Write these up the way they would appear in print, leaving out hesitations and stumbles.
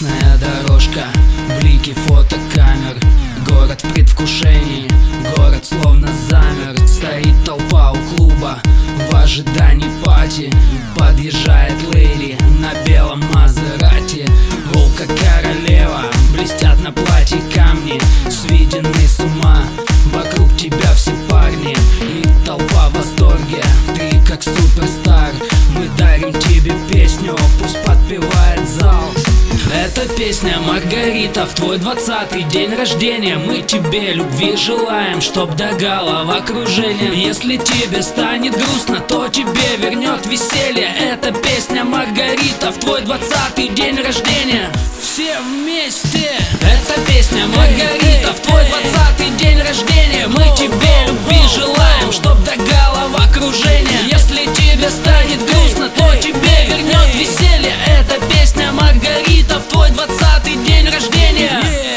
Красная дорожка, блики фотокамер. Город в предвкушении, город словно замер. Стоит толпа у клуба в ожидании пати. Подъезжает леди на белом Мазерати. Волка королева, блестят на платье камни. Сведены с ума, вокруг тебя все парни. И толпа в восторге, ты как суперстар. Мы дарим тебе песню, пусть подпевает зал. Эта песня Маргарита в твой 20-й день рождения. Мы тебе любви желаем, чтоб до головокружения. Если тебе станет грустно, то тебе вернет веселье. Эта песня Маргарита в твой 20-й день рождения. Все вместе. Эта песня Маргарита в твой 20-й день рождения. Мы тебе любви желаем, чтоб до головокружения. Если тебе станет грустно, то тебе вернет веселье. Эта песня Маргарита в твой 20-й день рождения.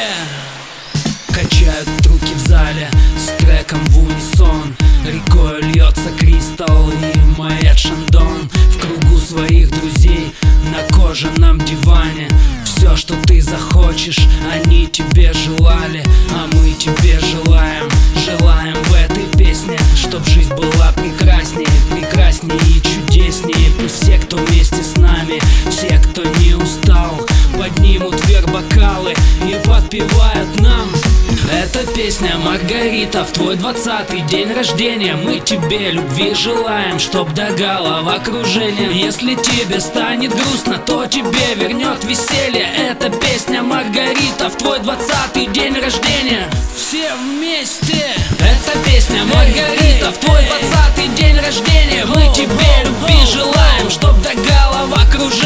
Качают руки в зале с треком в унисон. Рекой льется Кристалл и моет Шандон. В кругу своих друзей на кожаном диване. Все, что ты захочешь, они тебе желали, а мы тебе желаем. Желаем в этой песне, чтоб жизнь была прекраснее, прекраснее и чудеснее. Пусть все, кто вместе с нами, все, кто не устал, поднимут вверх бокалы и подпевают нам. Эта песня Маргарита в твой 20-й день рождения. Мы тебе любви желаем, чтоб до головокружения. Если тебе станет грустно, то тебе вернет веселье. Эта песня Маргарита в твой 20-й день рождения. Все вместе. Эта песня Маргарита в твой 20-й день рождения. Мы тебе любви желаем, чтоб до головокружения.